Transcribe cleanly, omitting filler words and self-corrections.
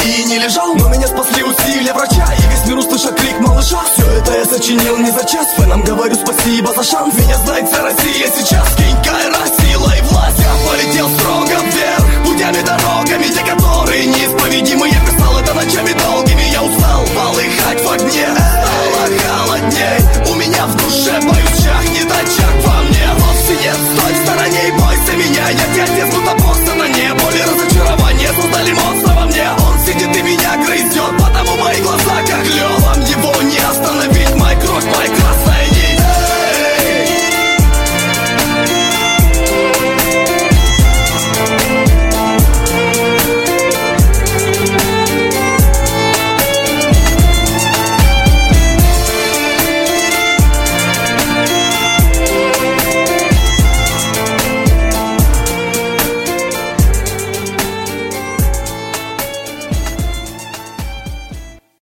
и не лежал, но меня спасли усилия врача, и весь мир услышал крик малыша. Все это я сочинил не за час, фэнам говорю спасибо за шанс. Меня знает вся Россия сейчас, кинькайра, сила и власть. Я полетел строго вверх, путями, дорогами, те, которые неисповедимы.